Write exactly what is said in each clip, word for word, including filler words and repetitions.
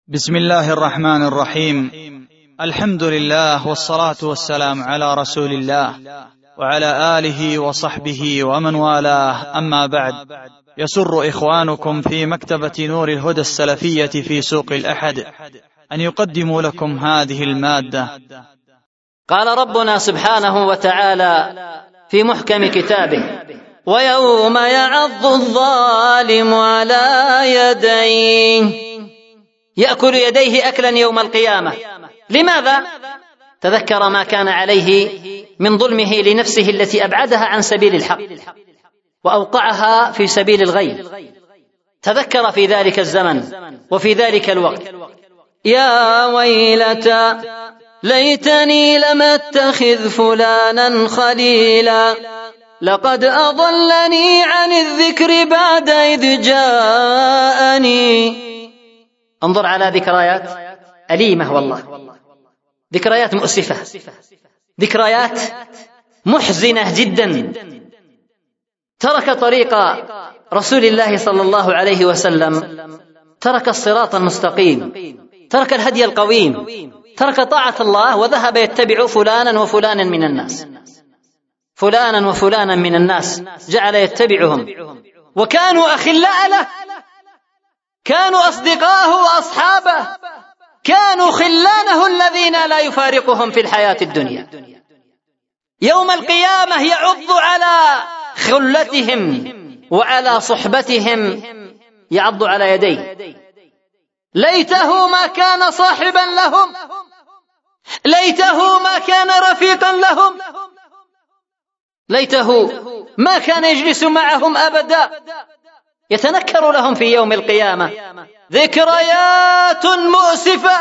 بسم الله الرحمن الرحيم. الحمد لله والصلاة والسلام على رسول الله وعلى آله وصحبه ومن والاه، أما بعد. يسر إخوانكم في مكتبة نور الهدى السلفية في سوق الأحد أن يقدموا لكم هذه المادة. قال ربنا سبحانه وتعالى في محكم كتابه: ويوم يعض الظالم على يديه يأكل يديه أكلا يوم القيامة. لماذا؟ تذكر ما كان عليه من ظلمه لنفسه التي أبعدها عن سبيل الحق وأوقعها في سبيل الغي. تذكر في ذلك الزمن وفي ذلك الوقت: يا ويلتى ليتني لم أتخذ فلانا خليلا لقد أضلني عن الذكر بعد إذ جاءني. انظر على ذكريات أليمة، والله ذكريات مؤسفة، ذكريات محزنة جدا. ترك طريق رسول الله صلى الله عليه وسلم، ترك الصراط المستقيم، ترك الهدي القويم، ترك طاعة الله وذهب يتبع فلانا وفلانا من الناس، فلانا وفلانا من الناس جعل يتبعهم، وكانوا أخلاء له، كانوا أصدقاءه وأصحابه، كانوا خلانه الذين لا يفارقهم في الحياة الدنيا. يوم القيامة يعض على خلتهم وعلى صحبتهم، يعض على يديه: ليته ما كان صاحبا لهم، ليته ما كان رفيقا لهم، ليته ما كان يجلس معهم أبدا. يتنكر لهم في يوم القيامة. ذكريات مؤسفة،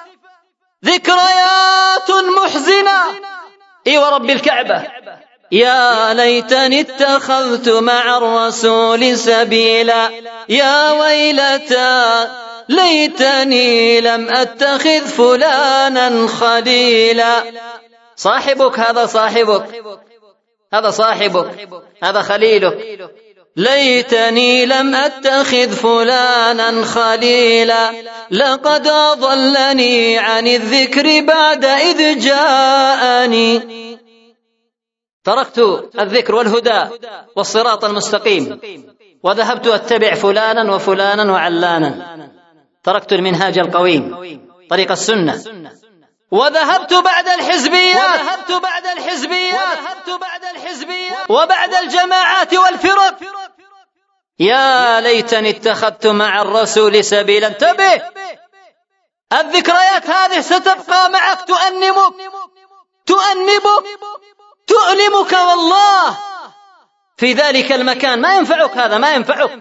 ذكريات محزنة. اي ورب الكعبة: يا ليتني اتخذت مع الرسول سبيلا يا ويلتى ليتني لم أتخذ فلانا خليلا. صاحبك هذا، صاحبك هذا، صاحبك هذا، خليلك. ليتني لم أتخذ فلانا خليلا لقد أضلني عن الذكر بعد إذ جاءني. تركت الذكر والهدى والصراط المستقيم وذهبت أتبع فلانا وفلانا وعلانا. تركت المنهاج القويم، طريق السنة، وذهبت بعد الحزبيات، وذهبت بعد الحزبيات، وذهبت بعد الحزبيات وبعد الجماعات والفرق. يا ليتني اتخذت مع الرسول سبيلا. انتبه، الذكريات هذه ستبقى معك، تؤنبك تؤنبك تؤلمك، والله في ذلك المكان ما ينفعك، هذا ما ينفعك.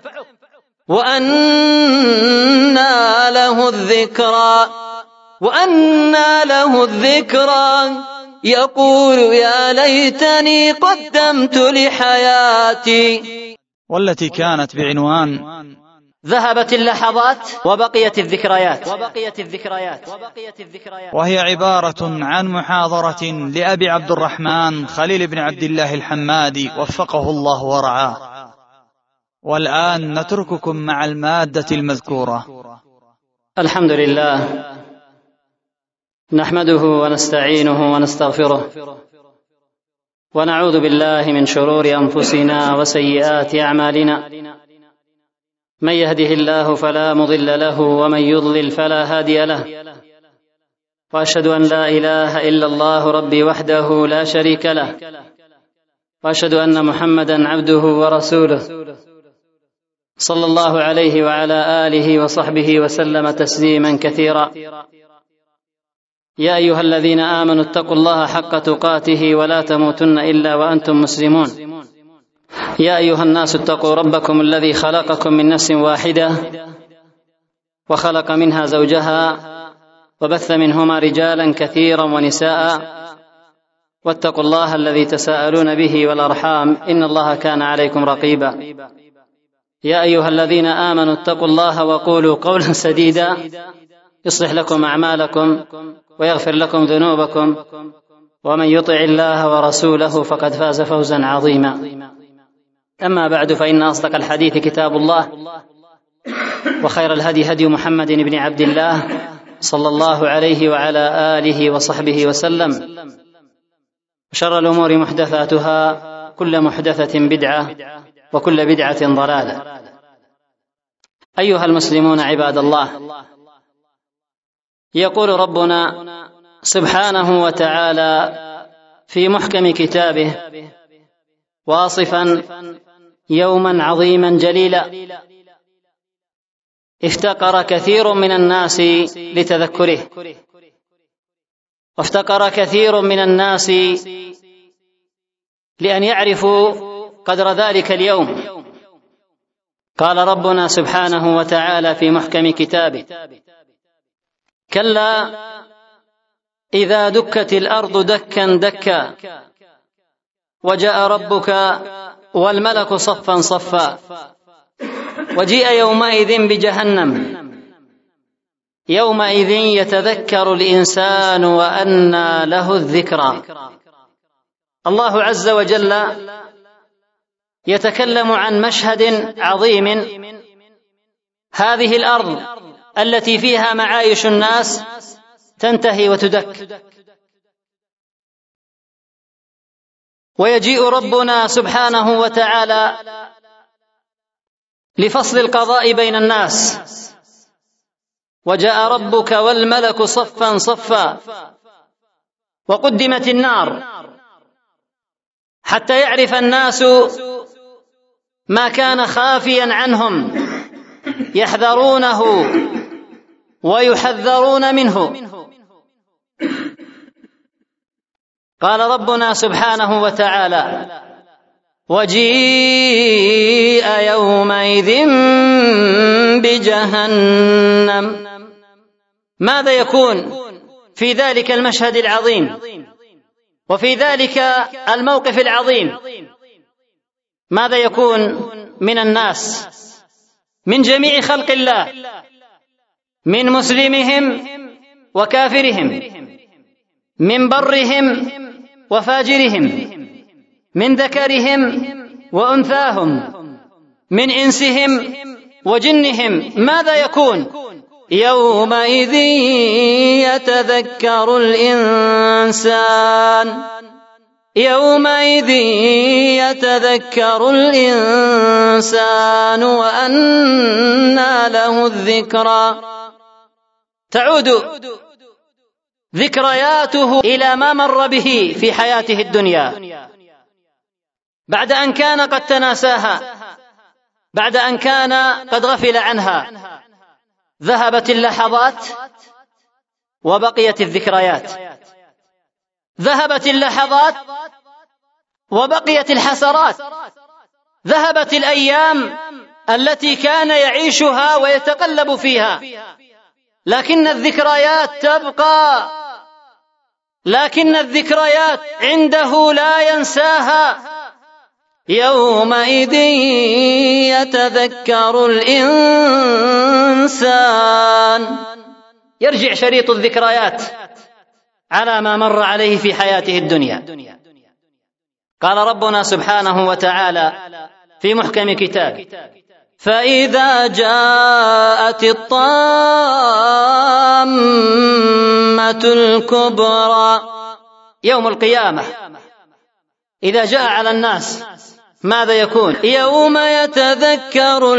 وأنى له الذكرى، وأنى له الذكرى يقول يا ليتني قدمت لحياتي، والتي كانت بعنوان ذهبت اللحظات وبقيت الذكريات، وبقيت الذكريات، وبقيت الذكريات، وهي عبارة عن محاضرة لأبي عبد الرحمن خليل بن عبد الله الحمادي وفقه الله ورعاه. والآن نترككم مع المادة المذكورة. الحمد لله، نحمده ونستعينه ونستغفره، ونعوذ بالله من شرور أنفسنا وسيئات أعمالنا. من يهده الله فلا مضل له ومن يضلل فلا هادي له. وأشهد أن لا إله إلا الله ربي وحده لا شريك له، وأشهد أن محمدا عبده ورسوله صلى الله عليه وعلى آله وصحبه وسلم تسليما كثيرا. يا أيها الذين آمنوا اتقوا الله حق تقاته ولا تموتن إلا وأنتم مسلمون. يا أيها الناس اتقوا ربكم الذي خلقكم من نفس واحدة وخلق منها زوجها وبث منهما رجالا كثيرا ونساء، واتقوا الله الذي تساءلون به والأرحام إن الله كان عليكم رقيبا. يا أيها الذين آمنوا اتقوا الله وقولوا قولا سديدا يصلح لكم أعمالكم ويغفر لكم ذنوبكم، ومن يطع الله ورسوله فقد فاز فوزا عظيما. أما بعد، فإن أصدق الحديث كتاب الله، وخير الهدي هدي محمد بن عبد الله، صلى الله عليه وعلى آله وصحبه وسلم. وشر الأمور محدثاتها، كل محدثة بدعة، وكل بدعة ضلالة. أيها المسلمون عباد الله، يقول ربنا سبحانه وتعالى في محكم كتابه واصفا يوما عظيما جليلا افتقر كثير من الناس لتذكره، وافتقر كثير من الناس لأن يعرفوا قدر ذلك اليوم. قال ربنا سبحانه وتعالى في محكم كتابه: كلا إذا دكت الأرض دكا دكا وجاء ربك والملك صفا صفا وجيء يومئذ بجهنم يومئذ يتذكر الإنسان وأنى له الذكرى. الله عز وجل يتكلم عن مشهد عظيم. هذه الأرض التي فيها معايش الناس تنتهي وتدك، ويجيء ربنا سبحانه وتعالى لفصل القضاء بين الناس. وجاء ربك والملك صفا صفا، وقدمت النار حتى يعرف الناس ما كان خافيا عنهم، يحذرونه ويحذرون منه. قال ربنا سبحانه وتعالى: وجيء يومئذ بجهنم. ماذا يكون في ذلك المشهد العظيم وفي ذلك الموقف العظيم؟ ماذا يكون من الناس، من جميع خلق الله، من مسلمهم وكافرهم، من برهم وفاجرهم، من ذكرهم وأنثاهم، من إنسهم وجنهم؟ ماذا يكون؟ يومئذ يتذكر الإنسان يومئذ يتذكر الإنسان وأنى له الذكرى. تعود ذكرياته إلى ما مر به في حياته الدنيا بعد أن كان قد تناساها، بعد أن كان قد غفل عنها. ذهبت اللحظات وبقيت الذكريات، ذهبت اللحظات وبقيت الحسرات، ذهبت الأيام التي كان يعيشها ويتقلب فيها، لكن الذكريات تبقى، لكن الذكريات عنده لا ينساها. يومئذ يتذكر الإنسان، يرجع شريط الذكريات على ما مر عليه في حياته الدنيا. قال ربنا سبحانه وتعالى في محكم كتابه: فإذا جاءت الطامة الكبرى، يوم القيامة إذا جاء على الناس ماذا يكون؟ يوم يتذكر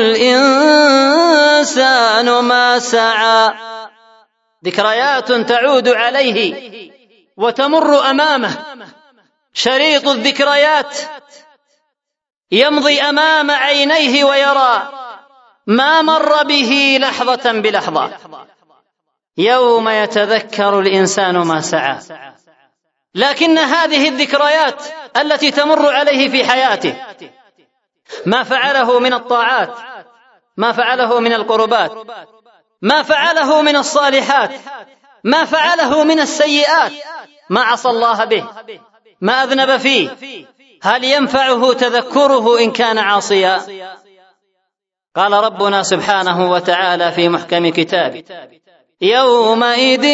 الإنسان ما سعى. ذكريات تعود عليه وتمر أمامه، شريط الذكريات يمضي أمام عينيه ويرى ما مر به لحظة بلحظة. يوم يتذكر الإنسان ما سعى. لكن هذه الذكريات التي تمر عليه في حياته، ما فعله من الطاعات، ما فعله من القربات، ما فعله من الصالحات، ما فعله من السيئات، ما عصى الله به، ما أذنب فيه، هل ينفعه تذكره إن كان عاصيا؟ قال ربنا سبحانه وتعالى في محكم كتابه: يومئذ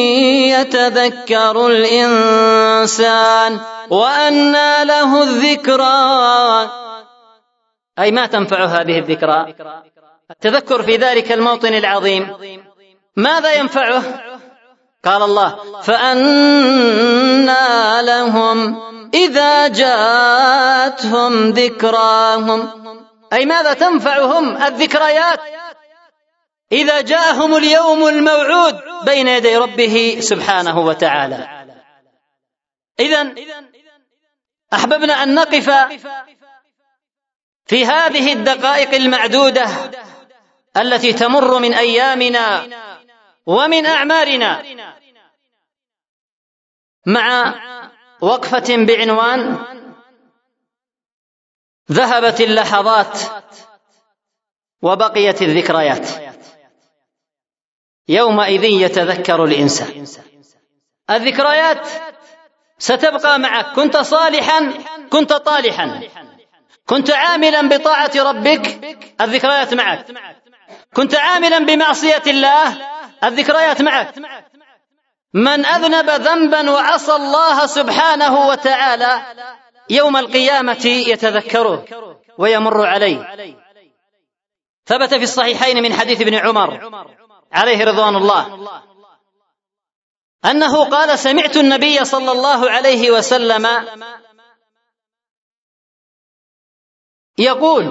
يتذكر الإنسان وأنى له الذكرى. أي ما تنفع هذه الذكرى؟ التذكر في ذلك الموطن العظيم ماذا ينفعه؟ قال الله: فأنى لهم إذا جاءتهم ذكراهم، أي ماذا تنفعهم الذكريات إذا جاءهم اليوم الموعود بين يدي ربه سبحانه وتعالى. إذن أحببنا أن نقف في هذه الدقائق المعدودة التي تمر من أيامنا ومن أعمارنا مع وقفة بعنوان: ذهبت اللحظات وبقيت الذكريات، يومئذ يتذكر الإنسان. الذكريات ستبقى معك، كنت صالحا كنت طالحا، كنت عاملا بطاعة ربك، الذكريات معك، كنت عاملا بمعصية الله، الذكريات معك. من أذنب ذنبا وعصى الله سبحانه وتعالى يوم القيامة يتذكره ويمر عليه. ثبت في الصحيحين من حديث ابن عمر عليه رضوان الله أنه قال: سمعت النبي صلى الله عليه وسلم يقول: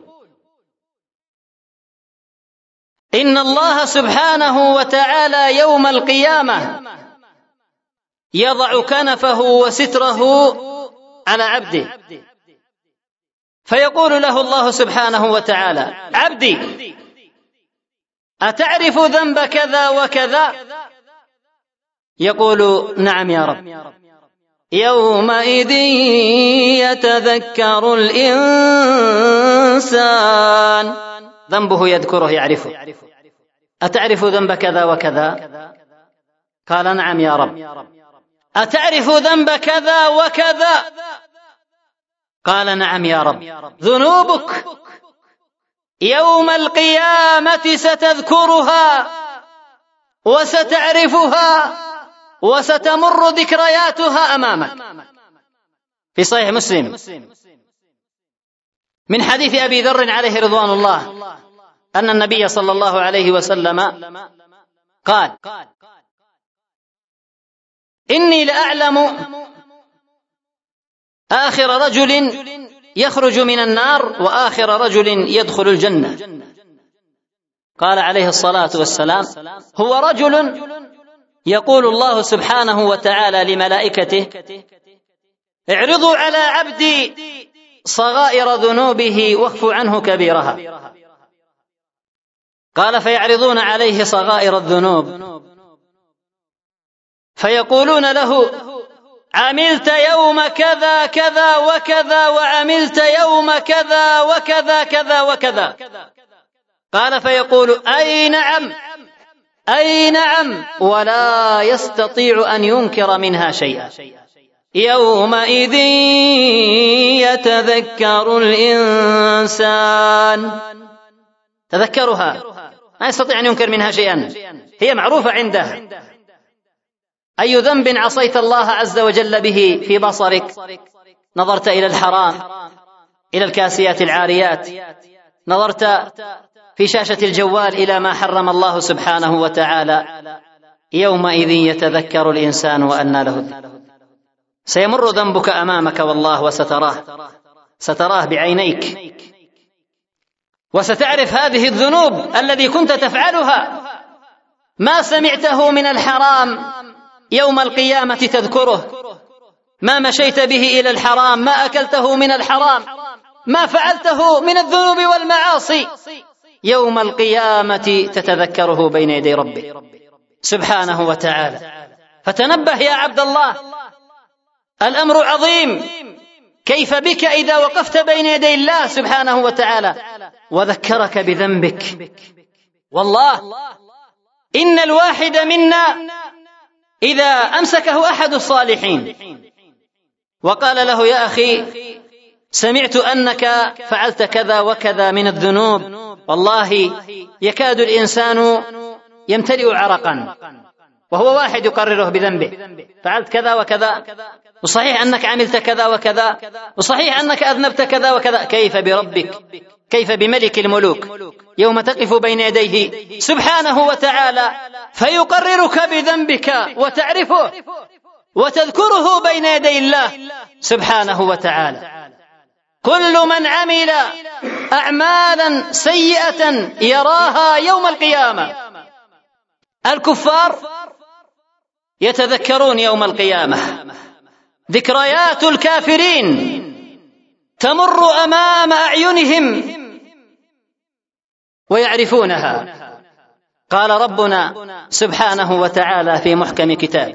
إن الله سبحانه وتعالى يوم القيامة يضع كنفه وستره على عبده، فيقول له الله سبحانه وتعالى: عبدي أتعرف ذنب كذا وكذا؟ يقول: نعم يا رب. يومئذ يتذكر الإنسان، ذنبه يذكره يعرفه. أتعرف ذنب كذا وكذا؟ قال: نعم يا رب. أتعرف ذنب كذا وكذا؟ قال: نعم يا رب. ذنوبك يوم القيامة ستذكرها وستعرفها وستمر ذكرياتها أمامك. في صحيح مسلم من حديث أبي ذر عليه رضوان الله أن النبي صلى الله عليه وسلم قال: إني لأعلم آخر رجل يخرج من النار وآخر رجل يدخل الجنة. قال عليه الصلاة والسلام: هو رجل يقول الله سبحانه وتعالى لملائكته: اعرضوا على عبدي صغائر ذنوبه واخفوا عنه كبيرها. قال: فيعرضون عليه صغائر الذنوب فيقولون له: عملت يوم كذا كذا وكذا وعملت يوم كذا وكذا كذا وكذا. قال: فيقول: أي نعم أي نعم، ولا يستطيع أن ينكر منها شيئا. يومئذ يتذكر الإنسان، تذكرها، ما يستطيع أن ينكر منها شيئا، هي معروفة عنده. أي ذنب عصيت الله عز وجل به في بصرك؟ نظرت إلى الحرام، إلى الكاسيات العاريات، نظرت في شاشة الجوال إلى ما حرم الله سبحانه وتعالى. يومئذ يتذكر الإنسان وأنى له الذكر. سيمر ذنبك أمامك والله وستراه، ستراه بعينيك، وستعرف هذه الذنوب الذي كنت تفعلها. ما سمعته من الحرام يوم القيامة تذكره، ما مشيت به إلى الحرام، ما أكلته من الحرام، ما فعلته من الذنوب والمعاصي، يوم القيامة تتذكره بين يدي ربك سبحانه وتعالى. فتنبه يا عبد الله، الأمر عظيم. كيف بك إذا وقفت بين يدي الله سبحانه وتعالى وذكرك بذنبك؟ والله إن الواحد منا إذا أمسكه أحد الصالحين وقال له: يا أخي سمعت أنك فعلت كذا وكذا من الذنوب، والله يكاد الإنسان يمتلئ عرقا وهو واحد يقرره بذنبه، فعلت كذا وكذا، وصحيح أنك عملت كذا وكذا، وصحيح أنك أذنبت كذا وكذا. كيف بربك؟ كيف بملك الملوك يوم تقف بين يديه سبحانه وتعالى فيقررك بذنبك وتعرفه وتذكره بين يدي الله سبحانه وتعالى. كل من عمل أعمالا سيئة يراها يوم القيامة. الكفار يتذكرون يوم القيامة، ذكريات الكافرين تمر أمام أعينهم ويعرفونها. قال ربنا سبحانه وتعالى في محكم كتاب: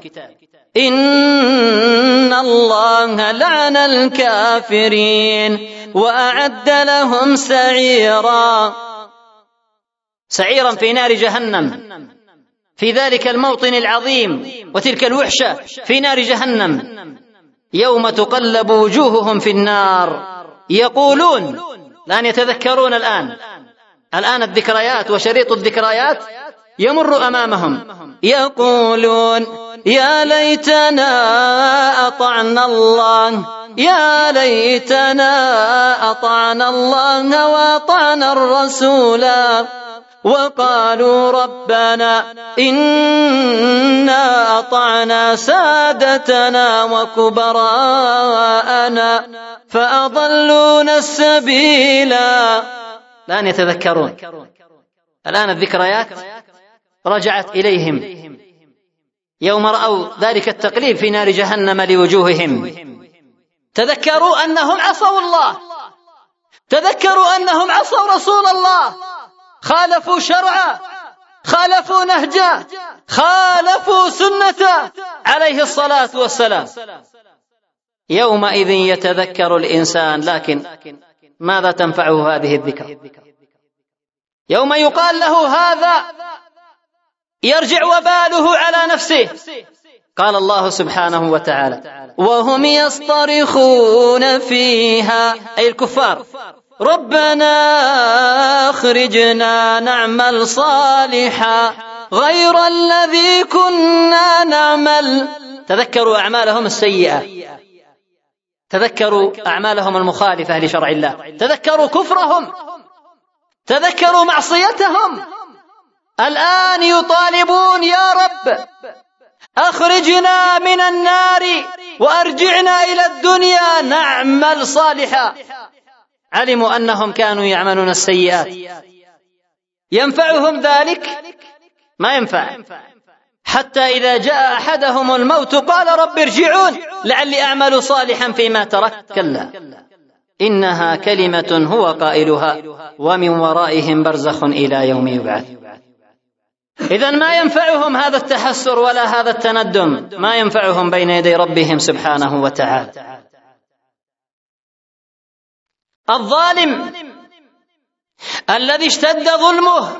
إن الله لعن الكافرين وأعد لهم سعيرا. سعيرا في نار جهنم، في ذلك الموطن العظيم وتلك الوحشة في نار جهنم، يوم تقلب وجوههم في النار يقولون، الآن يتذكرون، الآن الآن الذكريات وشريط الذكريات يمر أمامهم، يقولون يا ليتنا أطعنا الله، يا ليتنا أطعنا الله وأطعنا الرسولا، وقالوا ربنا إنا أطعنا سادتنا وكبراءنا فأضلونا السبيلا. الآن يتذكرون، الآن الذكريات رجعت إليهم يوم رأوا ذلك التقليب في نار جهنم لوجوههم. تذكروا أنهم عصوا الله، تذكروا أنهم عصوا رسول الله، خالفوا شرعه، خالفوا نهجه، خالفوا سنته عليه الصلاة والسلام. يومئذ يتذكر الإنسان، لكن ماذا تنفعه هذه الذكر؟ يوم يقال له هذا يرجع وباله على نفسه. قال الله سبحانه وتعالى: وهم يصطرخون فيها، أي الكفار: ربنا أخرجنا نعمل صالحا غير الذي كنا نعمل. تذكروا أعمالهم السيئة، تذكروا أعمالهم المخالفة لشرع الله، تذكروا كفرهم، تذكروا معصيتهم. الآن يطالبون: يا رب أخرجنا من النار وأرجعنا إلى الدنيا نعمل صالحا. علموا أنهم كانوا يعملون السيئات، ينفعهم ذلك؟ ما ينفع. حتى إذا جاء أحدهم الموت قال: رب ارجعون لعلي أعمل صالحا فيما تركت. كلا إنها كلمة هو قائلها ومن ورائهم برزخ إلى يوم يبعث. إذن ما ينفعهم هذا التحسر ولا هذا التندم، ما ينفعهم بين يدي ربهم سبحانه وتعالى. الظالم الذي اشتد ظلمه،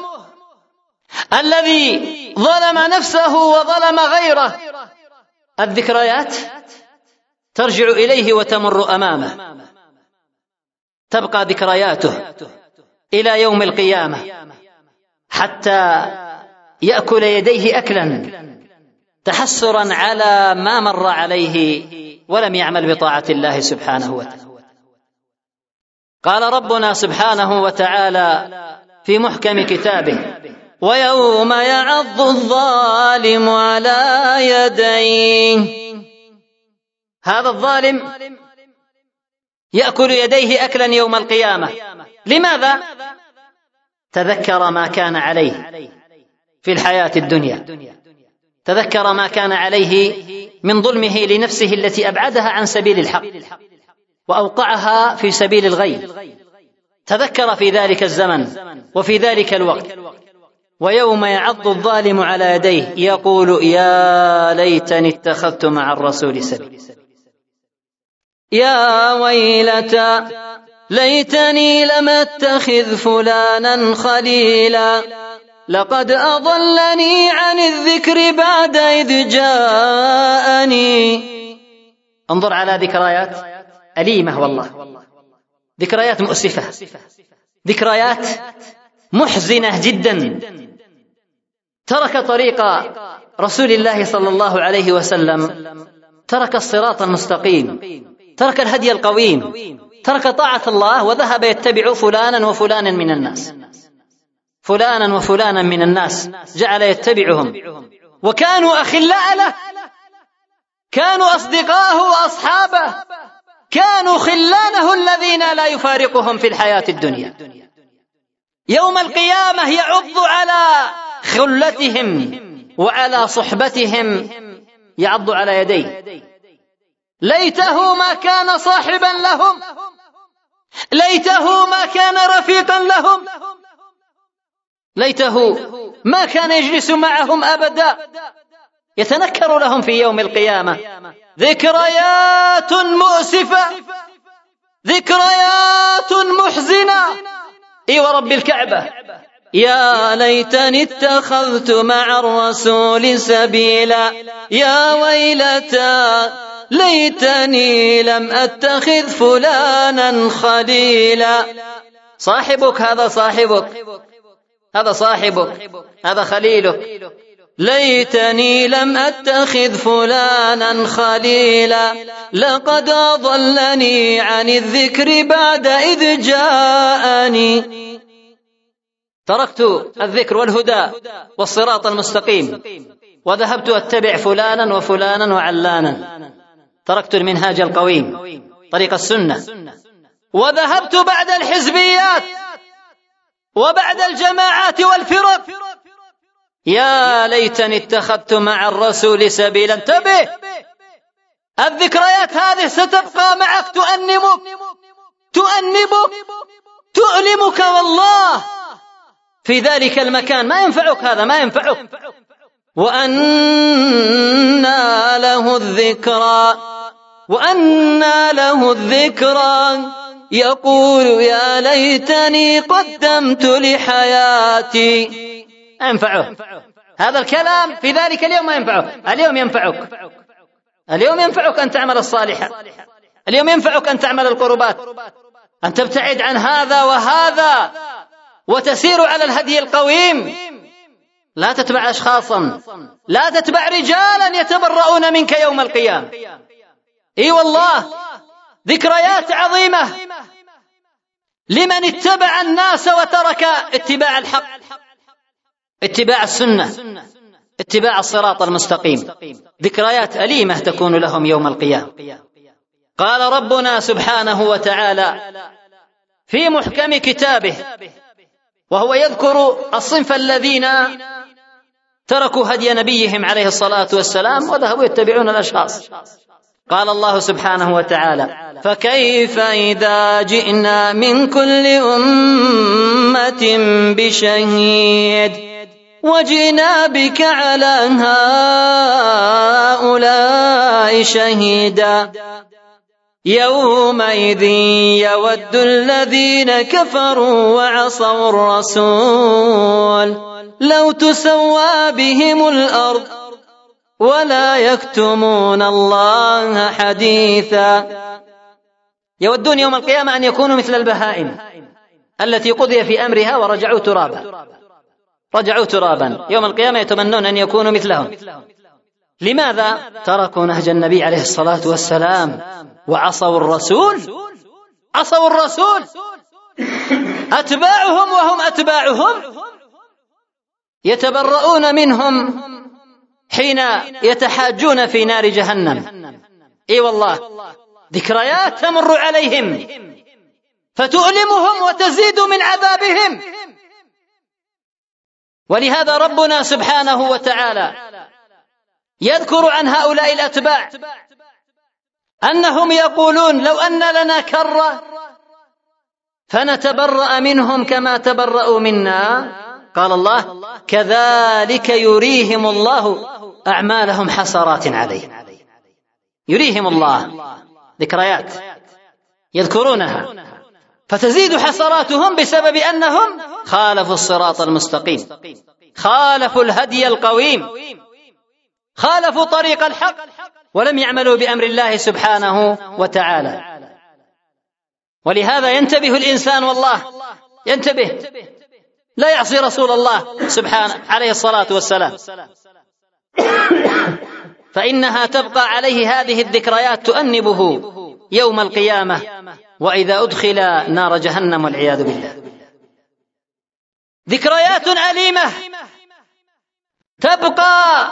الذي ظلم نفسه وظلم غيره، الذكريات ترجع إليه وتمر أمامه، تبقى ذكرياته إلى يوم القيامة حتى يأكل يديه أكلا تحسرا على ما مر عليه ولم يعمل بطاعة الله سبحانه وتعالى. قال ربنا سبحانه وتعالى في محكم كتابه: ويوم يعض الظالم على يديه. هذا الظالم يأكل يديه أكلا يوم القيامة. لماذا؟ تذكر ما كان عليه في الحياة الدنيا، تذكر ما كان عليه من ظلمه لنفسه التي أبعدها عن سبيل الحق وأوقعها في سبيل الغي. تذكر في ذلك الزمن وفي ذلك الوقت: ويوم يعض الظالم على يديه يقول يا ليتني اتخذت مع الرسول سبيلا، يا ويلتى ليتني لم اتخذ فلانا خليلا لقد أضلني عن الذكر بعد إذ جاءني. انظر على ذكريات أليمة، والله ذكريات مؤسفة، ذكريات محزنة جدا. ترك طريق رسول الله صلى الله عليه وسلم ترك الصراط المستقيم، ترك الهدي القويم، ترك طاعة الله وذهب يتبع فلانا وفلانا من الناس، فلانا وفلانا من الناس جعل يتبعهم، وكانوا أخلاء له، كانوا أصدقاءه وأصحابه، كانوا خلانه الذين لا يفارقهم في الحياة الدنيا. يوم القيامة يعض على خلتهم وعلى صحبتهم، يعض على يديه. ليته ما كان صاحبا لهم، ليته ما كان رفيقا لهم، ليته ما كان يجلس معهم أبدا. يتنكر لهم في يوم القيامة ذكريات مؤسفة، ذكريات محزنة. اي ورب الكعبة، يا ليتني اتخذت مع الرسول سبيلا، يا ويلتى ليتني لم أتخذ فلانا خليلا. صاحبك هذا، صاحبك هذا، صاحبك هذا، خليلك. ليتني لم أتخذ فلانا خليلا، لقد أضلني عن الذكر بعد إذ جاءني. تركت الذكر والهدى والصراط المستقيم وذهبت أتبع فلانا وفلانا وعلانا. تركت المنهاج القويم، طريق السنة، وذهبت بعد الحزبيات وبعد الجماعات والفرق. يا ليتني اتخذت مع الرسول سبيلا. انتبه، الذكريات هذه ستبقى معك، تؤنبك تؤنبك تؤلمك والله في ذلك المكان. ما ينفعك هذا، ما ينفعك. وأنى له الذكرى، وأنى له الذكرى يقول يا ليتني قدمت لحياتي. ينفعه هذا الكلام في ذلك اليوم، ما ينفعه. اليوم ينفعك، اليوم ينفعك أن تعمل الصالحة، اليوم ينفعك أن تعمل القربات، أن تبتعد عن هذا وهذا وتسير على الهدي القويم. لا تتبع أشخاصا، لا تتبع رجالا يتبرؤون منك يوم القيامة. اي والله، ذكريات عظيمة لمن اتبع الناس وترك اتباع الحق، اتباع السنة، اتباع الصراط المستقيم. ذكريات أليمة تكون لهم يوم القيامة. قال ربنا سبحانه وتعالى في محكم كتابه وهو يذكر الصنف الذين تركوا هدي نبيهم عليه الصلاة والسلام وذهبوا يتبعون الأشخاص. قال الله سبحانه وتعالى فكيف إذا جئنا من كل أمة بشهيد وجئنا بك على هؤلاء شهيدا يومئذ يود الذين كفروا وعصوا الرسول لو تسوى بهم الأرض ولا يكتمون الله حديثا. يودون يوم القيامة أن يكونوا مثل البهائم التي قضي في أمرها ورجعوا ترابا، رجعوا ترابا. يوم القيامة يتمنون أن يكونوا مثلهم. لماذا؟ تركوا نهج النبي عليه الصلاة والسلام وعصوا الرسول، عصوا الرسول. أتباعهم وهم أتباعهم يتبرؤون منهم حين يتحاجون في نار جهنم. اي والله، ذكريات تمر عليهم فتؤلمهم وتزيد من عذابهم. ولهذا ربنا سبحانه وتعالى يذكر عن هؤلاء الأتباع أنهم يقولون لو أن لنا كرة فنتبرأ منهم كما تبرأوا منا. قال الله كذلك يريهم الله أعمالهم حسرات عليه. يريهم الله ذكريات يذكرونها فتزيد حسراتهم بسبب أنهم خالفوا الصراط المستقيم، خالفوا الهدي القويم، خالفوا طريق الحق ولم يعملوا بأمر الله سبحانه وتعالى. ولهذا ينتبه الإنسان، والله ينتبه، لا يعصي رسول الله سبحانه عليه الصلاة والسلام، فإنها تبقى عليه هذه الذكريات تؤنبه يوم القيامة وإذا أدخل نار جهنم والعياذ بالله. ذكريات أليمة تبقى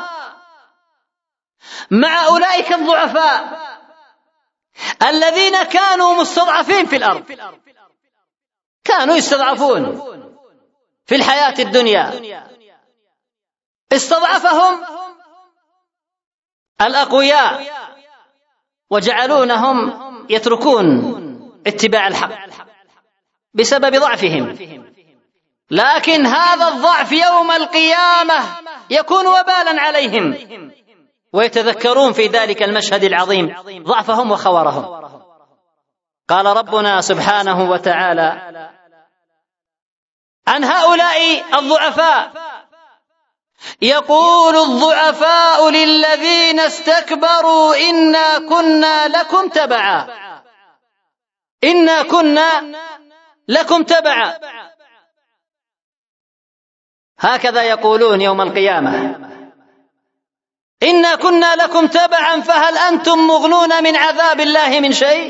مع أولئك الضعفاء الذين كانوا مستضعفين في الأرض، كانوا يستضعفون في الحياة الدنيا، استضعفهم الأقوياء وجعلونهم يتركون اتباع الحق بسبب ضعفهم، لكن هذا الضعف يوم القيامة يكون وبالا عليهم، ويتذكرون في ذلك المشهد العظيم ضعفهم وخورهم. قال ربنا سبحانه وتعالى عن هؤلاء الضعفاء: يقول الضعفاء للذين استكبروا إنا كنا لكم تبعا إنا كنا لكم تبعا. هكذا يقولون يوم القيامة: إنا كنا لكم تبعا فهل أنتم مغنون من عذاب الله من شيء؟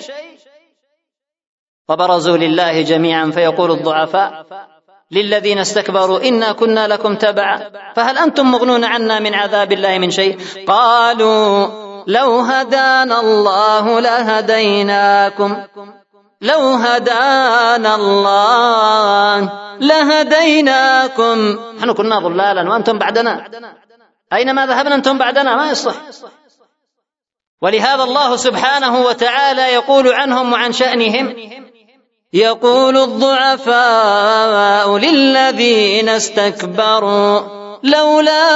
وبرزوا لله جميعا فيقول الضعفاء للذين استكبروا إنا كنا لكم تبعا فهل أنتم مغنون عنا من عذاب الله من شيء؟ قالوا لو هدانا الله لهديناكم لو هدانا الله لهديناكم. نحن كنا ضلالا وأنتم بعدنا، أينما ذهبنا أنتم بعدنا، ما يصح. ولهذا الله سبحانه وتعالى يقول عنهم وعن شأنهم: يقول الضعفاء للذين استكبروا لولا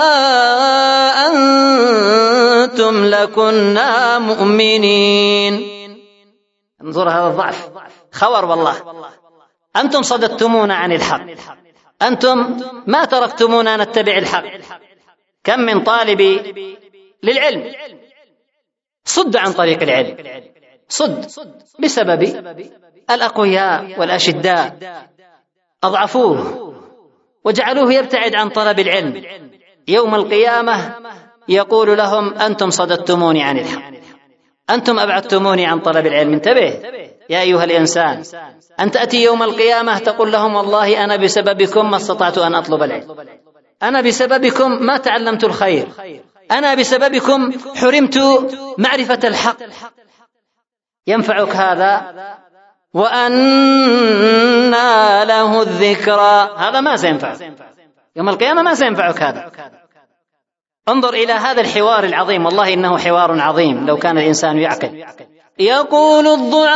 أنتم لكنا مؤمنين. انظر هذا الضعف، خور والله. أنتم صددتمونا عن الحق، أنتم ما تركتمونا نتبع الحق. كم من طالب للعلم صد عن طريق العلم، صد بسبب الأقوياء والأشداء أضعفوه وجعلوه يبتعد عن طلب العلم. يوم القيامة يقول لهم: أنتم صددتموني عن الحق، أنتم أبعدتموني عن طلب العلم. انتبه يا أيها الإنسان، أن تأتي يوم القيامة تقول لهم: والله أنا بسببكم ما استطعت أن أطلب العلم، أنا بسببكم ما تعلمت الخير، أنا بسببكم حرمت معرفة الحق. ينفعك هذا؟ وأنى له الذكرى، هذا ما سينفع يوم القيامة، ما سينفعك هذا. انظر إلى هذا الحوار العظيم، والله إنه حوار عظيم لو كان الإنسان يعقل. يقول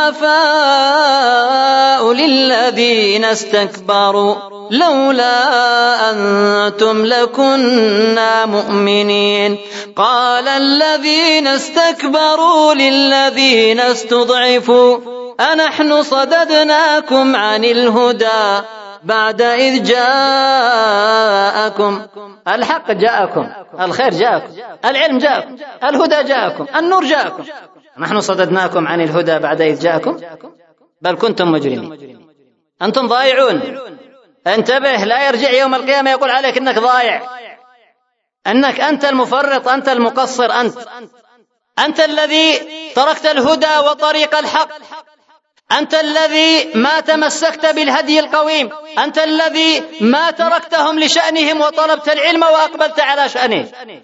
الضعفاء للذين استكبروا لولا أنتم لكنا مؤمنين. قال الذين استكبروا للذين استضعفوا أنحن صددناكم عن الهدى بعد إذ جاءكم. الحق جاءكم، الخير جاءكم، العلم جاءكم، الهدى جاءكم، النور جاءكم. نحن صددناكم عن الهدى بعد إذ جاءكم بل كنتم مجرمين، أنتم ضائعون. انتبه، لا يرجع يوم القيامة يقول عليك أنك ضايع، أنك أنت المفرط، أنت المقصر، أنت أنت الذي تركت الهدى وطريق الحق، أنت الذي ما تمسكت بالهدي القويم، أنت الذي ما تركتهم لشأنهم وطلبت العلم وأقبلت على شأنه.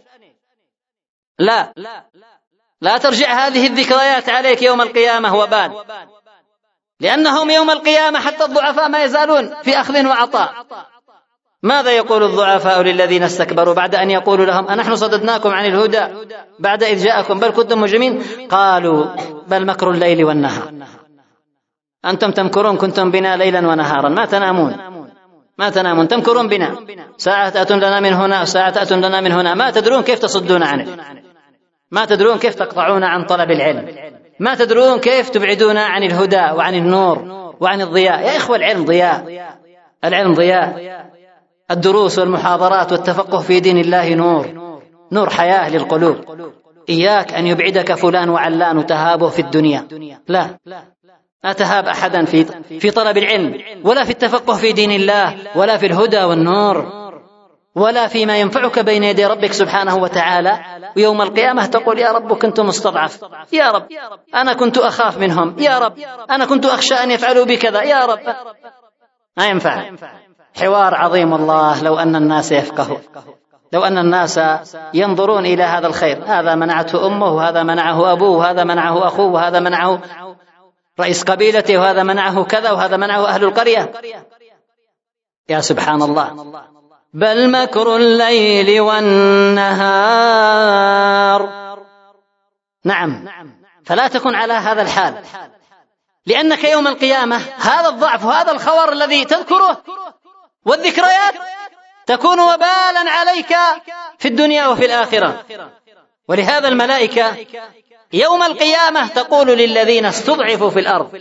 لا لا ترجع هذه الذكريات عليك يوم القيامة وبال، لأنهم يوم القيامة حتى الضعفاء ما يزالون في أخذ وعطاء. ماذا يقول الضعفاء للذين استكبروا بعد أن يقولوا لهم: أنحن صددناكم عن الهدى بعد إذ جاءكم بل كنتم مجرمين؟ قالوا: بل مكر الليل والنهار، أنتم تمكرون، كنتم بنا ليلا ونهارا، ما تنامون ما تنامون تمكرون بنا، ساعة تأتون لنا من هنا وساعة تأتون لنا من هنا، ما تدرون كيف تصدون عنه، ما تدرون كيف تقطعون عن طلب العلم، ما تدرون كيف تبعدون عن الهدى وعن النور وعن الضياء. يا إخوة، العلم ضياء، العلم ضياء، الدروس والمحاضرات والتفقه في دين الله نور، نور حياة للقلوب. إياك أن يبعدك فلان وعلان وتهابه في الدنيا، لا لا تهاب أحدا في في طلب العلم ولا في التفقه في دين الله ولا في الهدى والنور. ولا فيما ينفعك بين يدي ربك سبحانه وتعالى. ويوم القيامة تقول يا رب كنت مستضعف، يا رب أنا كنت أخاف منهم، يا رب أنا كنت أخشى أن يفعلوا بي كذا، يا رب. ما ينفع. حوار عظيم الله لو أن الناس يفقهوا، لو أن الناس ينظرون إلى هذا الخير، هذا منعته أمه، وهذا منعه أبوه، وهذا منعه أخوه، وهذا منعه رئيس قبيلته، وهذا منعه كذا، وهذا منعه أهل القرية. يا سبحان الله. بل مكر الليل والنهار. نعم، فلا تكن على هذا الحال، لأنك يوم القيامة هذا الضعف وهذا الخور الذي تذكره والذكريات تكون وبالا عليك في الدنيا وفي الآخرة. ولهذا الملائكة يوم القيامة تقول للذين استضعفوا في الأرض،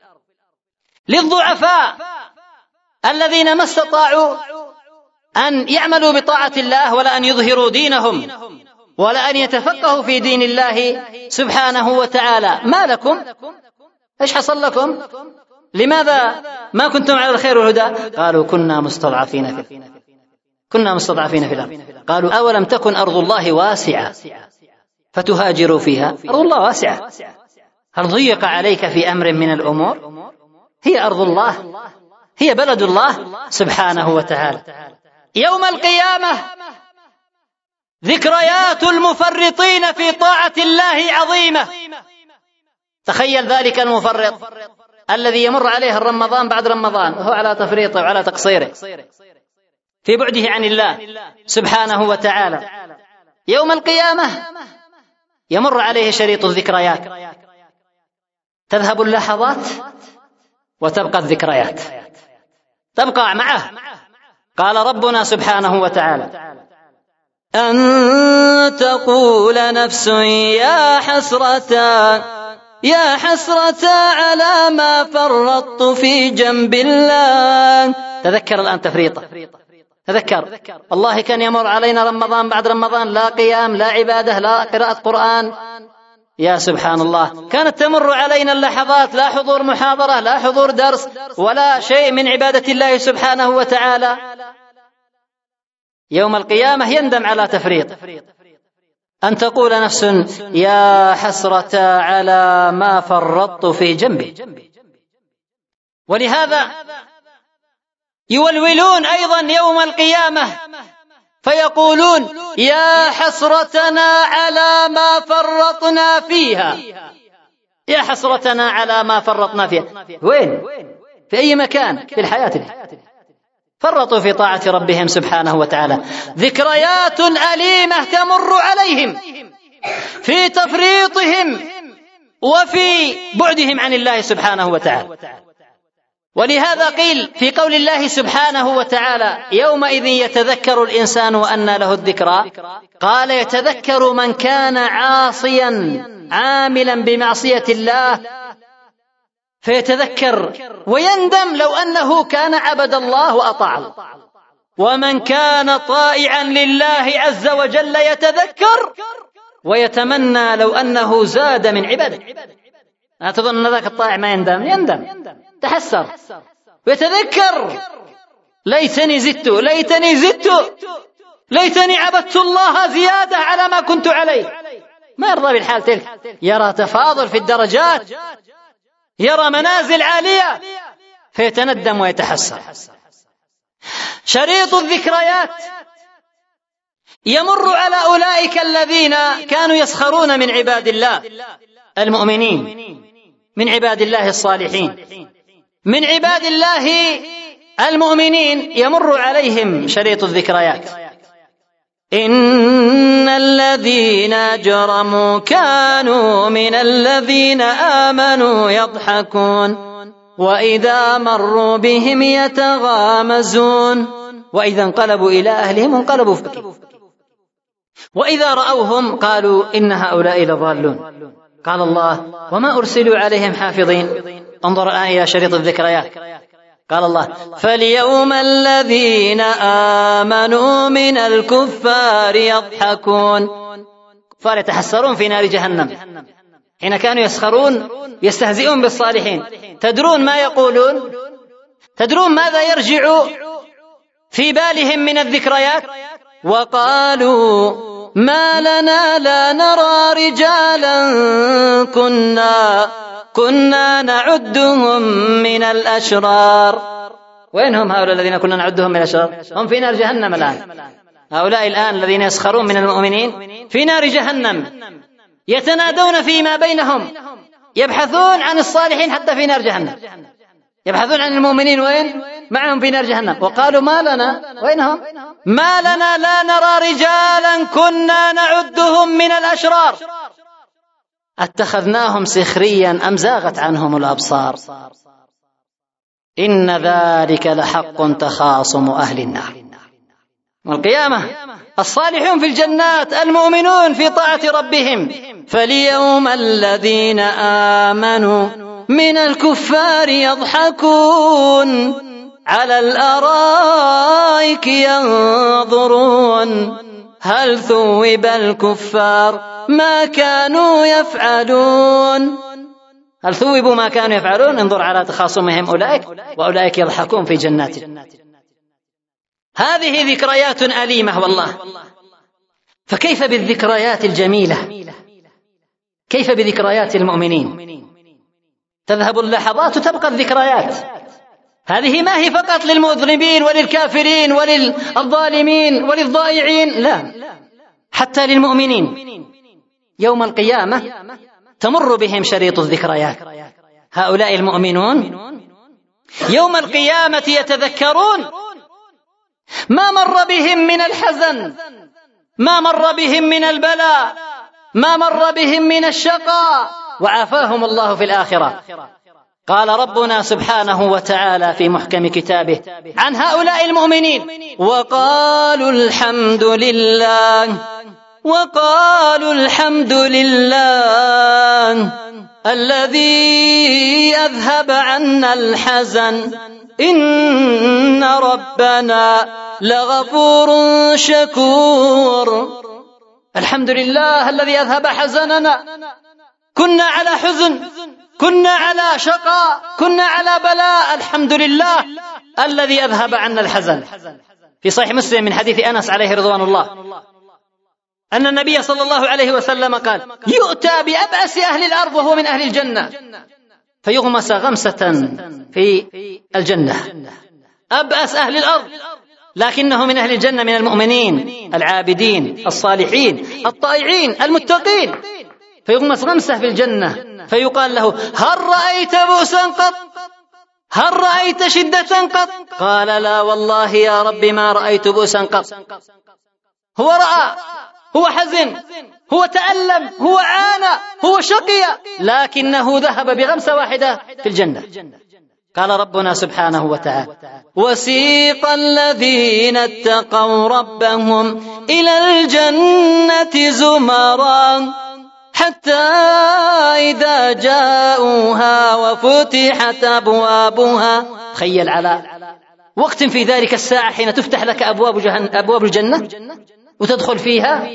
للضعفاء الذين ما استطاعوا أن يعملوا بطاعة الله ولا أن يظهروا دينهم ولا أن يتفقهوا في دين الله سبحانه وتعالى، ما لكم؟ إيش حصل لكم؟ لماذا ما كنتم على الخير والهدى؟ قالوا كنا مستضعفين في كنا مستضعفين في الأرض. قالوا أولم تكن أرض الله واسعة فتهاجروا فيها؟ أرض الله واسعة، هل ضيق عليك في أمر من الأمور؟ هي أرض الله، هي بلد الله سبحانه وتعالى. يوم القيامة ذكريات المفرطين في طاعة الله عظيمة. تخيل ذلك المفرط الذي يمر عليه رمضان بعد رمضان وهو على تفريطه وعلى تقصيره في بعده عن الله سبحانه وتعالى. يوم القيامة يمر عليه شريط الذكريات، تذهب اللحظات وتبقى الذكريات، تبقى معه. قال ربنا سبحانه وتعالى أن تقول نفس يا حسرة يا حسرة على ما فرطت في جنب الله. تذكر الآن تفريطه، تذكر والله كان يمر علينا رمضان بعد رمضان لا قيام لا عبادة لا قراءة قرآن. يا سبحان الله، كانت تمر علينا اللحظات لا حضور محاضرة لا حضور درس ولا شيء من عبادة الله سبحانه وتعالى. يوم القيامة يندم على تفريط. أن تقول نفس يا حسرة على ما فرطت في جنبي. ولهذا يولولون أيضا يوم القيامة فيقولون يا حسرتنا على ما فرطنا فيها، يا حسرتنا على ما فرطنا فيها. وين؟ في أي مكان في الحياة دي فرطوا في طاعة ربهم سبحانه وتعالى. ذكريات أليمة تمر عليهم في تفريطهم وفي بعدهم عن الله سبحانه وتعالى. ولهذا قيل في قول الله سبحانه وتعالى يومئذ يتذكر الإنسان وأنى له الذكرى، قال يتذكر من كان عاصيا عاملا بمعصية الله فيتذكر ويندم لو أنه كان عبد الله وأطاع الله، ومن كان طائعا لله عز وجل يتذكر ويتمنى لو أنه زاد من عباده. لا تظن أن ذاك الطائع ما يندم، يندم تحسر ويتذكر ليتني زدت ليتني زدت ليتني عبدت الله زيادة على ما كنت عليه. ما يرضى بالحال تلك، يرى تفاضل في الدرجات، يرى منازل عالية فيتندم ويتحسر. شريط الذكريات يمر على أولئك الذين كانوا يسخرون من عباد الله المؤمنين، من عباد الله الصالحين، من عباد الله المؤمنين يمر عليهم شريط الذكريات. إن الذين أجرموا كانوا من الذين آمنوا يضحكون وإذا مروا بهم يتغامزون وإذا انقلبوا إلى أهلهم انقلبوا فكهين وإذا رأوهم قالوا إن هؤلاء لضالون. قال الله وما أرسلوا عليهم حافظين. انظر الآن إلى شريط الذكريات. قال الله فاليوم الذين آمنوا من الكفار يضحكون. كفار يتحسرون في نار جهنم حين كانوا يسخرون يستهزئون بالصالحين. تدرون ما يقولون؟ تدرون ماذا يرجع في بالهم من الذكريات؟ وقالوا ما لنا لا نرى رجالا كنا كنا نعدهم من الأشرار. وين هم هؤلاء الذين كنا نعدهم من الأشرار؟ هم في نار جهنم الآن. هؤلاء الآن الذين يسخرون من المؤمنين في نار جهنم، يتنادون فيما بينهم، يبحثون عن الصالحين حتى في نار جهنم، يبحثون عن المؤمنين وين؟ معهم في نار جهنم. وقالوا ما لنا، وينهم؟ ما لنا لا نرى رجالا كنا نعدهم من الأشرار اتخذناهم سخريا أم زاغت عنهم الأبصار إن ذلك لحق تخاصم أهل النار. والقيامة الصالحون في الجنات، المؤمنون في طاعة ربهم. فاليوم الذين آمنوا من الكفار يضحكون على الأرائك ينظرون هل ثوب الكفار ما كانوا يفعلون. هل ثوبوا ما كانوا يفعلون؟ انظر على تخاصمهم أولئك، وأولئك يضحكون في جنات. هذه ذكريات أليمة والله. فكيف بالذكريات الجميلة؟ كيف بذكريات المؤمنين؟ تذهب اللحظات وتبقى الذكريات. هذه ما هي فقط للمذنبين وللكافرين وللظالمين وللضائعين، لا، حتى للمؤمنين يوم القيامة تمر بهم شريط الذكريات. هؤلاء المؤمنون يوم القيامة يتذكرون ما مر بهم من الحزن، ما مر بهم من البلاء، ما مر بهم من الشقاء، وعافاهم الله في الآخرة. قال ربنا سبحانه وتعالى في محكم كتابه عن هؤلاء المؤمنين: وقالوا الحمد لله وقالوا الحمد لله الذي أذهب عنا الحزن إن ربنا لغفور شكور. الحمد لله الذي أذهب حزننا، كنا على حزن، كنا على شقاء، كنا على بلاء، الحمد لله الذي أذهب عنا الحزن. في صحيح مسلم من حديث أنس عليه رضوان الله أن النبي صلى الله عليه وسلم قال: يؤتى بأبأس أهل الأرض وهو من أهل الجنة فيغمس غمسة في الجنة. أبأس أهل الأرض لكنه من أهل الجنة، من المؤمنين العابدين الصالحين الطائعين المتقين، فيغمس غمسة في الجنة فيقال له: هل رأيت بؤسا قط؟ هل رأيت شدة قط؟ قال: لا والله يا رب ما رأيت بؤسا قط. هو رأى، هو حزن، هو تألم، هو عانى، هو شقي، لكنه ذهب بغمسة واحدة في الجنة. قال ربنا سبحانه وتعالى: وسيق الذين اتقوا ربهم إلى الجنة زمرا حتى إذا جاءوها وفتحت أبوابها. تخيل على وقت في ذلك الساعة حين تفتح لك أبواب جهنم، أبواب الجنة، وتدخل فيها،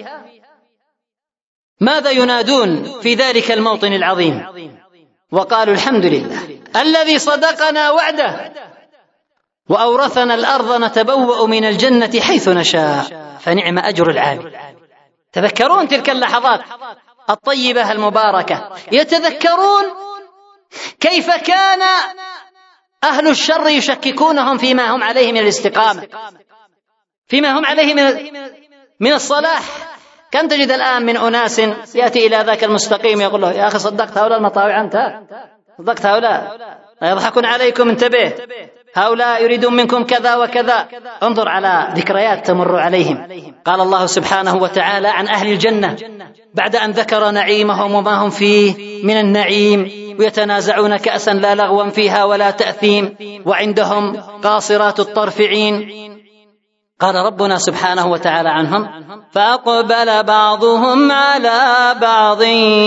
ماذا ينادون في ذلك الموطن العظيم؟ وقالوا الحمد لله الذي صدقنا وعده وأورثنا الأرض نتبوأ من الجنة حيث نشاء فنعم أجر العامل. تذكرون تلك اللحظات الطيبة المباركة، يتذكرون كيف كان أهل الشر يشككونهم فيما هم عليه من الاستقامة، فيما هم عليه من من الصلاح. كم تجد الآن من أناس يأتي إلى ذاك المستقيم يقول له: يا أخي صدقت هؤلاء المطاوع، أنت صدقت هؤلاء، يضحكون عليكم، انتبه، هؤلاء يريدون منكم كذا وكذا. انظر على ذكريات تمر عليهم. قال الله سبحانه وتعالى عن أهل الجنة بعد أن ذكر نعيمهم وما هم فيه من النعيم: ويتنازعون كأسا لا لغوا فيها ولا تأثيم وعندهم قاصرات الطرف عين. قال ربنا سبحانه وتعالى عنهم: فأقبل بعضهم على بعض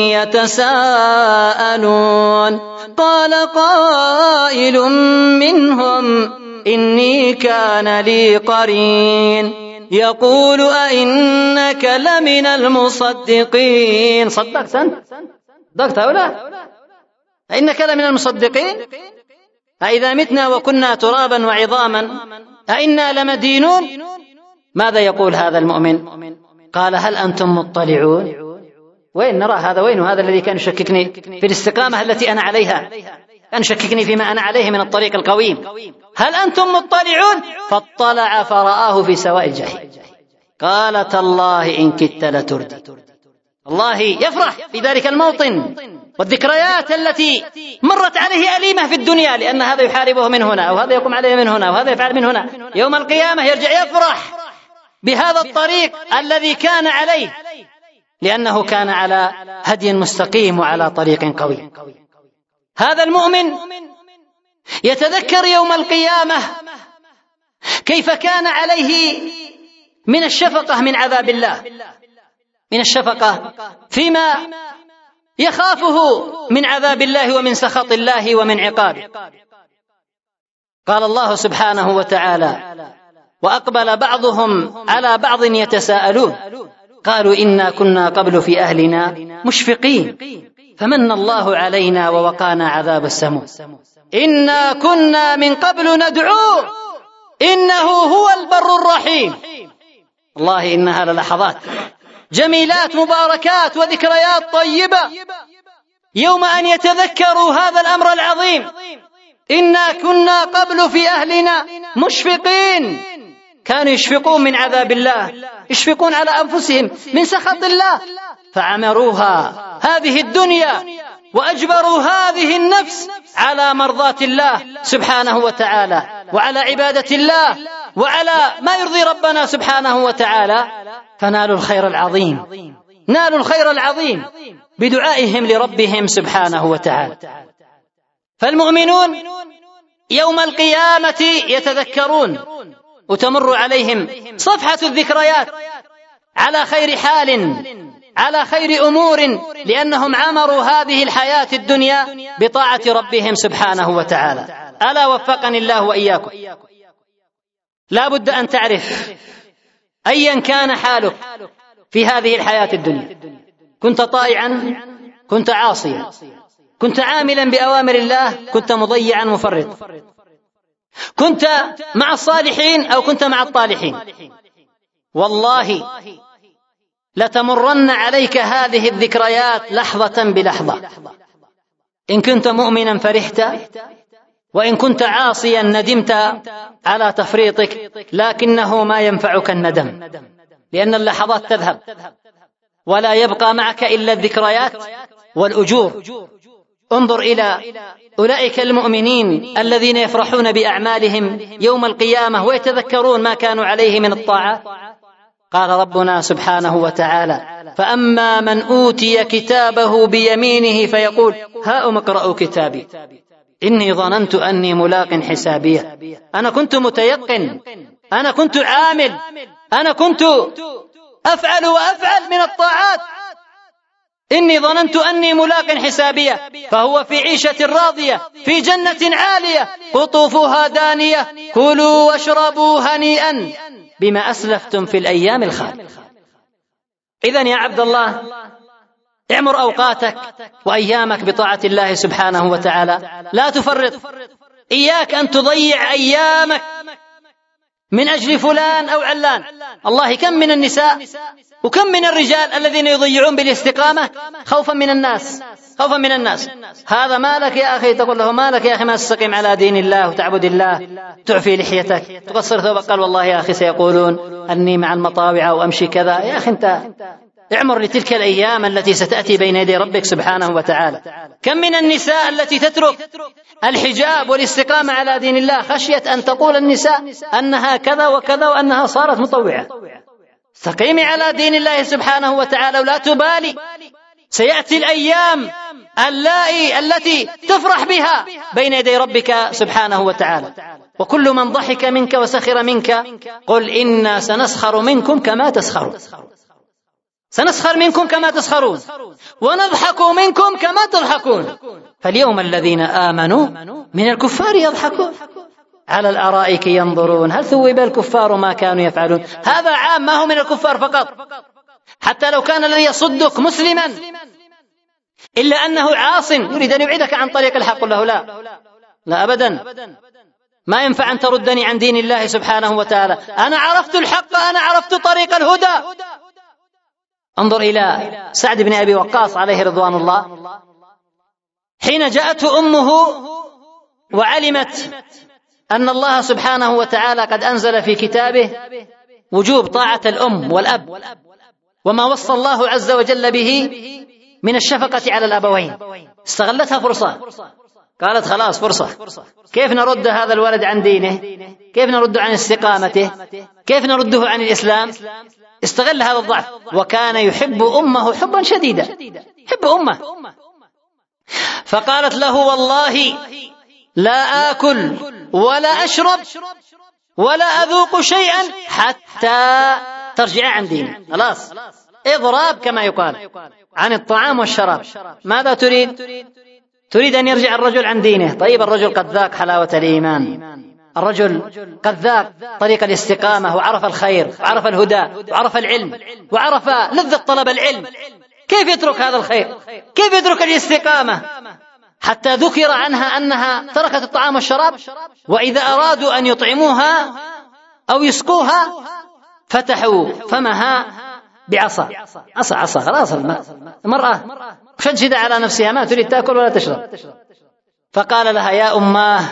يتساءلون قال قائل منهم إني كان لي قرين يقول أئنك لمن المصدقين. صدقت أنت؟ صدقت هؤلاء؟ أئنك لمن المصدقين؟ أإذا متنا وكنا ترابا وعظاما أئنا لمدينون. ماذا يقول هذا المؤمن؟ قال هل أنتم مطلعون؟ وين نرى هذا؟ وين هذا الذي كان يشككني في الاستقامة التي أنا عليها، كان يشككني فيما أنا عليه من الطريق القويم. هل أنتم مطلعون؟ فاطلع فرآه في سواء الجحيم. قال تالله إن كدت لتردي. الله يفرح في ذلك الموطن والذكريات التي مرت عليه أليمة في الدنيا، لأن هذا يحاربه من هنا أو هذا يقوم عليه من هنا وهذا يفعل من هنا. يوم القيامة يرجع يفرح بهذا الطريق الذي كان عليه، لأنه كان على هدي مستقيم وعلى طريق قوي. هذا المؤمن يتذكر يوم القيامة كيف كان عليه من الشفقة من عذاب الله، من الشفقة فيما يخافه من عذاب الله ومن سخط الله ومن عقابه. قال الله سبحانه وتعالى وأقبل بعضهم على بعض يتساءلون قالوا إنا كنا قبل في أهلنا مشفقين فمن الله علينا ووقانا عذاب السموم إنا كنا من قبل ندعوه إنه هو البر الرحيم. الله إنها للحظات جميلات مباركات وذكريات طيبة يوم أن يتذكروا هذا الأمر العظيم. إنا كنا قبل في أهلنا مشفقين، كانوا يشفقون من عذاب الله، يشفقون على أنفسهم من سخط الله، فعمروها هذه الدنيا وأجبروا هذه النفس على مرضاة الله سبحانه وتعالى وعلى عبادة الله وعلى ما يرضي ربنا سبحانه وتعالى، فنالوا الخير العظيم، نالوا الخير العظيم بدعائهم لربهم سبحانه وتعالى. فالمؤمنون يوم القيامة يتذكرون وتمر عليهم صفحة الذكريات على خير حال، على خير أمور، لأنهم عمروا هذه الحياة الدنيا بطاعة ربهم سبحانه وتعالى. ألا وفقني الله وإياكم. لا بد أن تعرف أيا كان حالك في هذه الحياة الدنيا، كنت طائعا، كنت عاصيا، كنت عاملا بأوامر الله، كنت مضيعا مفرط، كنت مع الصالحين أو كنت مع الطالحين، والله لتمرن عليك هذه الذكريات لحظة بلحظة. إن كنت مؤمنا فرحت، وإن كنت عاصيا ندمت على تفريطك، لكنه ما ينفعك الندم، لأن اللحظات تذهب ولا يبقى معك إلا الذكريات والأجور. انظر إلى أولئك المؤمنين الذين يفرحون بأعمالهم يوم القيامة ويتذكرون ما كانوا عليه من الطاعات. قال ربنا سبحانه وتعالى فأما من أوتي كتابه بيمينه فيقول هاؤم اقرءوا كتابي إني ظننت أني ملاق حسابيه. أنا كنت متيقن، أنا كنت عامل، أنا كنت أفعل وأفعل من الطاعات، إني ظننت أني ملاق حسابيه. فهو في عيشة راضية في جنة عالية قطوفها دانية كلوا واشربوا هنيئا بما أسلفتم في الأيام الخالية. إذن يا عبد الله اعمر أوقاتك وأيامك بطاعة الله سبحانه وتعالى، لا تفرط. إياك أن تضيع أيامك من أجل فلان أو علان. الله كم من النساء وكم من الرجال الذين يضيعون بالاستقامة خوفا من الناس، خوفا من الناس. هذا مالك يا أخي، تقول له مالك يا أخي ما تستقيم على دين الله وتعبد الله، تعفي لحيتك، تقصر ثوبك، قال والله يا أخي سيقولون أني مع المطاوع وأمشي كذا. يا أخي أنت اعمر لتلك الأيام التي ستأتي بين يدي ربك سبحانه وتعالى. كم من النساء التي تترك الحجاب والاستقامة على دين الله خشية أن تقول النساء أنها كذا وكذا وأنها صارت مطوعة. استقيمي على دين الله سبحانه وتعالى ولا تبالي، سيأتي الأيام اللائي التي تفرح بها بين يدي ربك سبحانه وتعالى. وكل من ضحك منك وسخر منك قل إنا سنسخر منكم كما تسخرون، سنسخر منكم كما تسخرون ونضحك منكم كما تضحكون. فاليوم الذين آمنوا من الكفار يضحكون على الأرائك ينظرون هل ثوب الكفار ما كانوا يفعلون. هذا عام، ما هو من الكفار فقط، حتى لو كان الذي يصدك مسلما إلا أنه عاص يريد أن يبعدك عن طريق الحق، قل له لا لا أبدا، ما ينفع أن تردني عن دين الله سبحانه وتعالى، أنا عرفت الحق، أنا عرفت طريق الهدى. انظر إلى سعد بن أبي وقاص عليه رضوان الله، حين جاءته أمه وعلمت أن الله سبحانه وتعالى قد أنزل في كتابه وجوب طاعة الأم والأب، وما وصى الله عز وجل به من الشفقة على الأبوين، استغلتها فرصة، قالت خلاص فرصة، كيف نرد هذا الولد عن دينه؟ كيف نرده عن استقامته؟ كيف نرده عن الإسلام؟ استغل هذا الضعف، وكان يحب أمه حبا شديدا، يحب أمه، فقالت له والله لا آكل ولا أشرب ولا أذوق شيئا حتى ترجع عن دينه. خلاص إضراب كما يقال عن الطعام والشراب. ماذا تريد؟ تريد أن يرجع الرجل عن دينه. طيب الرجل قد ذاق حلاوة الإيمان، الرجل قد ذاق طريق الاستقامة وعرف الخير وعرف الهدى وعرف العلم وعرف لذة طلب العلم، كيف يترك هذا الخير؟ كيف يترك الاستقامة؟ حتى ذكر عنها أنها تركت الطعام والشراب، وإذا أرادوا أن يطعموها أو يسقوها فتحوا فمها بعصا، عصا عصا خلاص المرأة مشددة على نفسها، ما تريد تأكل ولا تشرب. فقال لها يا أماه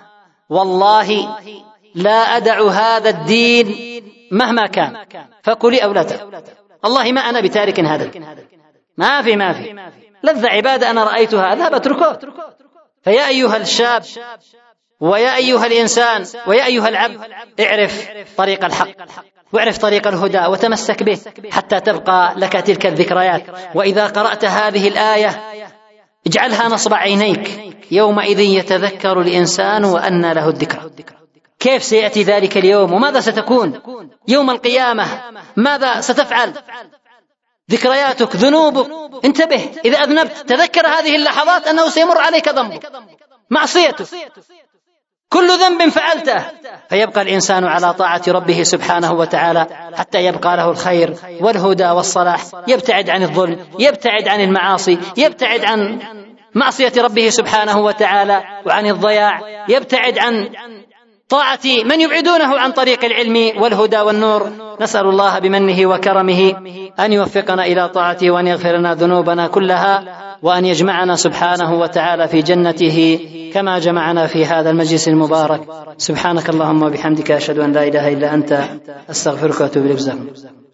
والله لا أدع هذا الدين مهما كان، فكلي أو لا تأكل، الله ما أنا بتارك هذا، ما في ما في لذة عبادة أنا رأيتها أذهب أتركه. فيا أيها الشاب ويا أيها الإنسان ويا أيها العبد، اعرف طريق الحق واعرف طريق الهدى وتمسك به حتى تبقى لك تلك الذكريات. وإذا قرأت هذه الآية اجعلها نصب عينيك، يومئذ يتذكر الإنسان وأنى له الذكرى. كيف سيأتي ذلك اليوم وماذا ستكون يوم القيامة؟ ماذا ستفعل؟ ذكرياتك، ذنوبك، انتبه إذا أذنبت تذكر هذه اللحظات أنه سيمر عليك ذنبك، معصيتك، كل ذنب فعلته، فيبقى الإنسان على طاعة ربه سبحانه وتعالى حتى يبقى له الخير والهدى والصلاح، يبتعد عن الظلم، يبتعد عن المعاصي، يبتعد عن معصية ربه سبحانه وتعالى وعن الضياع، يبتعد عن طاعة من يبعدونه عن طريق العلم والهدى والنور. نسأل الله بمنه وكرمه أن يوفقنا إلى طاعته وأن يغفر لنا ذنوبنا كلها، وأن يجمعنا سبحانه وتعالى في جنته كما جمعنا في هذا المجلس المبارك. سبحانك اللهم وبحمدك أشهد أن لا إله إلا أنت أستغفرك وأتوب إليك.